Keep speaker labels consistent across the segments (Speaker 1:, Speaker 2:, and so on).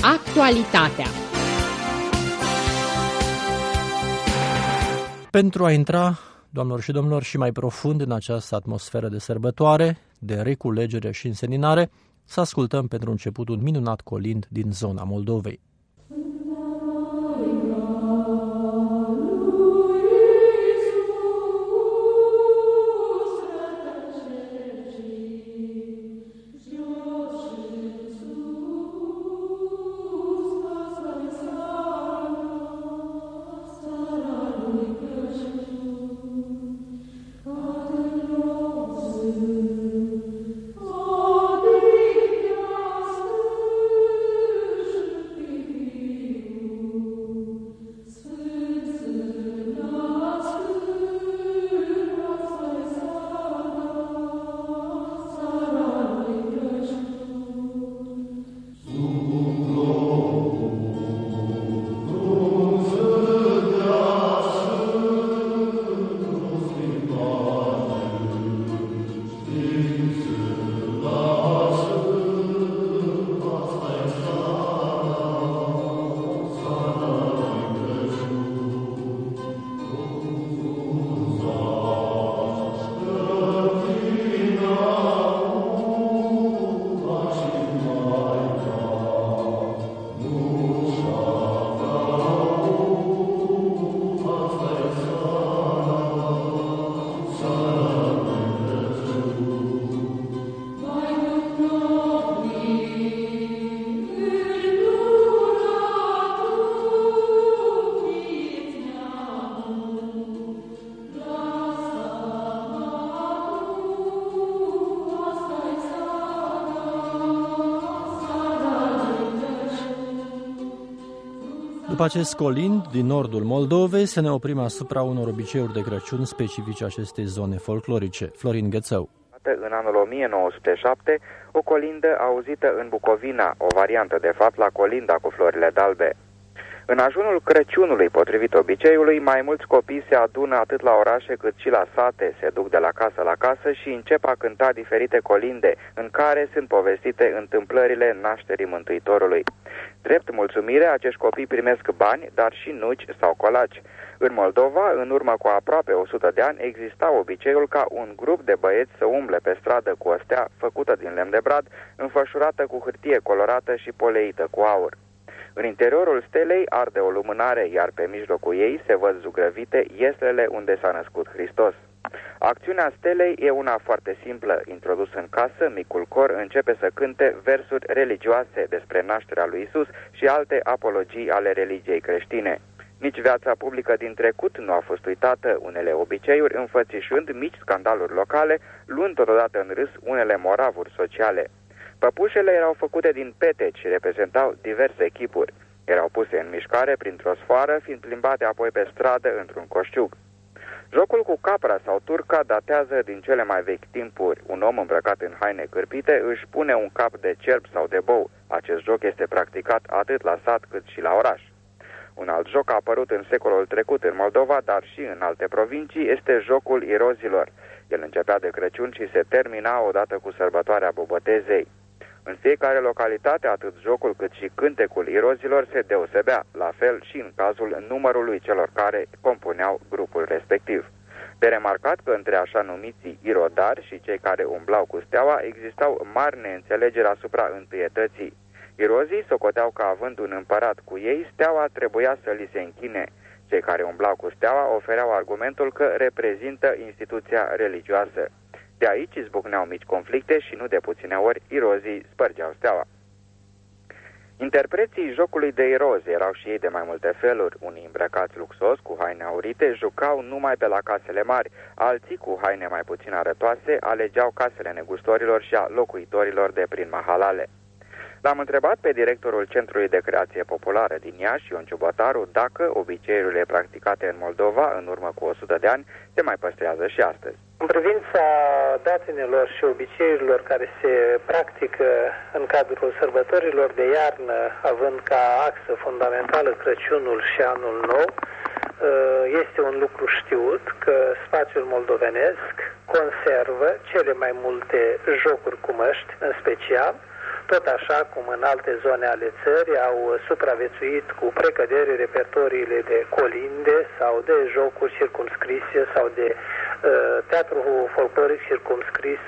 Speaker 1: Actualitatea.
Speaker 2: Pentru a intra, doamnelor și domnilor, și mai profund în această atmosferă de sărbătoare, de reculegere și înseninare, să ascultăm pentru început un minunat colind din zona Moldovei. După acest colind din nordul Moldovei, să ne oprim asupra unor obiceiuri de Crăciun specifice acestei zone folclorice. Florin Ghețău.
Speaker 3: În anul 1907, o colindă auzită în Bucovina, o variantă de fapt la colinda cu florile d'albe. În ajunul Crăciunului, potrivit obiceiului, mai mulți copii se adună atât la orașe cât și la sate, se duc de la casă la casă și încep a cânta diferite colinde, în care sunt povestite întâmplările nașterii Mântuitorului. Drept mulțumire, acești copii primesc bani, dar și nuci sau colaci. În Moldova, în urmă cu aproape 100 de ani, exista obiceiul ca un grup de băieți să umble pe stradă cu o stea făcută din lemn de brad, înfășurată cu hârtie colorată și poleită cu aur. În interiorul stelei arde o lumânare, iar pe mijlocul ei se văd zugrăvite ieslele unde s-a născut Hristos. Acțiunea stelei e una foarte simplă. Introdus în casă, micul cor începe să cânte versuri religioase despre nașterea lui Isus și alte apologii ale religiei creștine. Nici viața publică din trecut nu a fost uitată, unele obiceiuri înfățișând mici scandaluri locale, luând totodată în râs unele moravuri sociale. Păpușele erau făcute din peteci și reprezentau diverse chipuri. Erau puse în mișcare printr-o sfoară, fiind plimbate apoi pe stradă într-un coșciug. Jocul cu capra sau turca datează din cele mai vechi timpuri. Un om îmbrăcat în haine cârpite își pune un cap de cerb sau de bou. Acest joc este practicat atât la sat cât și la oraș. Un alt joc a apărut în secolul trecut în Moldova, dar și în alte provincii, este jocul irozilor. El începea de Crăciun și se termina odată cu sărbătoarea Bobotezei. În fiecare localitate, atât jocul cât și cântecul irozilor se deosebea, la fel și în cazul numărului celor care compuneau grupul respectiv. De remarcat că între așa numiții irodari și cei care umblau cu steaua existau mari neînțelegeri asupra întâietății. Irozii socoteau că având un împărat cu ei, steaua trebuia să li se închine. Cei care umblau cu steaua ofereau argumentul că reprezintă instituția religioasă. De aici izbucneau mici conflicte și nu de puține ori irozii spărgeau steaua. Interpreții jocului de irozi erau și ei de mai multe feluri. Unii îmbrăcați luxos, cu haine aurite, jucau numai pe la casele mari. Alții, cu haine mai puțin arătoase, alegeau casele negustorilor și a locuitorilor de prin mahalale. L-am întrebat pe directorul Centrului de Creație Populară din Iași, Ion Ciubătaru, dacă obiceiurile practicate în Moldova în urmă cu 100 de ani se mai păstrează și astăzi.
Speaker 4: În privința datinelor și obiceiurilor care se practică în cadrul sărbătorilor de iarnă, având ca axă fundamentală Crăciunul și Anul Nou, este un lucru știut că spațiul moldovenesc conservă cele mai multe jocuri cu măști, în special, tot așa cum în alte zone ale țării au supraviețuit cu precădere repertoriile de colinde sau de jocuri circumscrise sau de teatru folcloric circumscris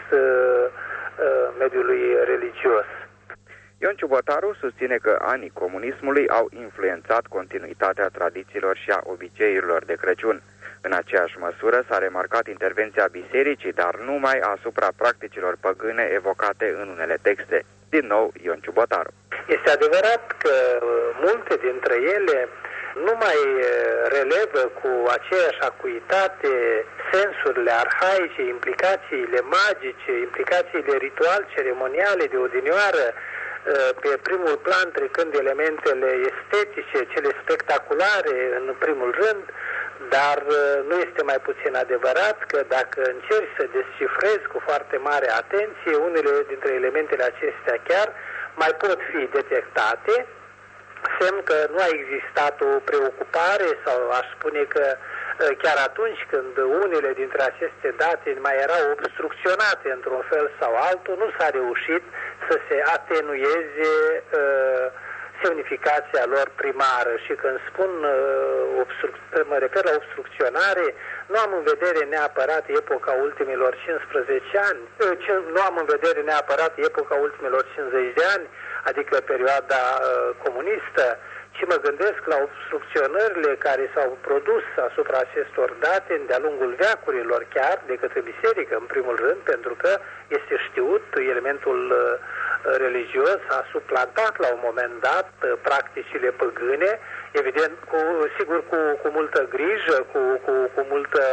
Speaker 4: mediului religios.
Speaker 3: Ion Ciubotaru susține că anii comunismului au influențat continuitatea tradițiilor și a obiceiurilor de Crăciun. În aceeași măsură s-a remarcat intervenția bisericii, dar numai asupra practicilor păgâne evocate în unele texte. Din nou, Ion Ciubotaru.
Speaker 4: Este adevărat că multe dintre ele nu mai relevă cu aceeași acuitate sensurile arhaice, implicațiile magice, implicațiile ritual-ceremoniale de odinioară, pe primul plan trecând elementele estetice, cele spectaculare în primul rând, dar nu este mai puțin adevărat că dacă încerci să descifrezi cu foarte mare atenție, unele dintre elementele acestea chiar mai pot fi detectate, semn că nu a existat o preocupare sau aș spune că chiar atunci când unele dintre aceste date mai erau obstrucționate într-un fel sau altul, nu s-a reușit să se atenueze semnificația lor primară. Și când spun mă refer la obstrucționare, nu am în vedere neapărat epoca ultimilor 15 ani, nu am în vedere neapărat epoca ultimilor 50 de ani, adică perioada comunistă, ci mă gândesc la obstrucționările care s-au produs asupra acestor date de-a lungul veacurilor chiar, de către biserică în primul rând, pentru că este știut elementul religios a suplantat la un moment dat practicile păgâne, evident, cu multă grijă, cu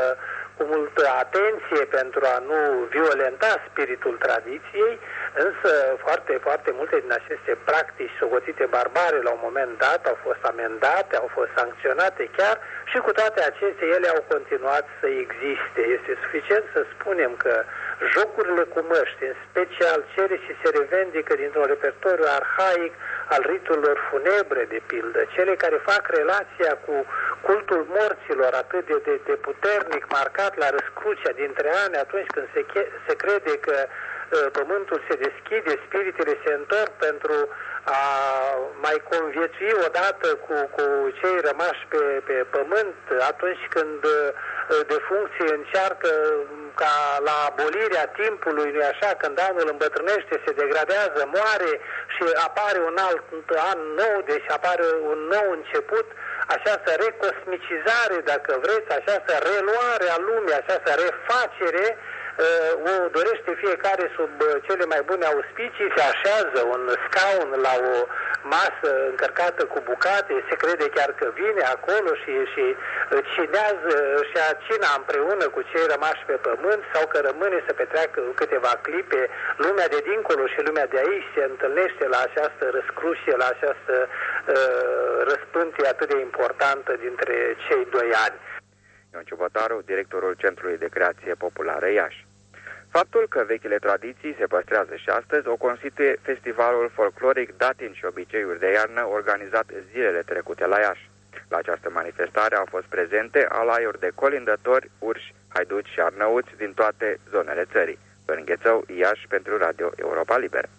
Speaker 4: multă atenție pentru a nu violenta spiritul tradiției, însă foarte, foarte multe din aceste practici socotite barbare la un moment dat au fost amendate, au fost sancționate chiar și cu toate acestea ele au continuat să existe. Este suficient să spunem că jocurile cu măști, în special cele ce se revendică dintr-un repertoriu arhaic al riturilor funebre, de pildă, cele care fac relația cu cultul morților atât de puternic marcat la răscrucea dintre ani, atunci când se crede că pământul se deschide, spiritele se întorc pentru a mai conviețui odată cu cei rămași pe pământ, atunci când defuncții încearcă ca la abolirea timpului, nu așa, când anul îmbătrânește, se degradează, moare și apare un alt an nou, deci apare un nou început, această recosmicizare, dacă vreți, această reluare a lumii, această refacere, o dorește fiecare sub cele mai bune auspicii, se așează un scaun la o masă încărcată cu bucate, se crede chiar că vine acolo și cinează și a cina împreună cu cei rămași pe pământ sau că rămâne să petreacă câteva clipe. Lumea de dincolo și lumea de aici se întâlnește la această răscrucie, la această răspântie atât de importantă dintre cei doi ani.
Speaker 3: Ion Ciubotaru, directorul Centrului de Creație Populară Iași. Faptul că vechile tradiții se păstrează și astăzi o constituie festivalul folcloric Datini și obiceiuri de iarnă organizat zilele trecute la Iași. La această manifestare au fost prezente alaiuri de colindători, urși, haiduci și arnăuți din toate zonele țării. Florin Ghețău, Iași, pentru Radio Europa Liberă.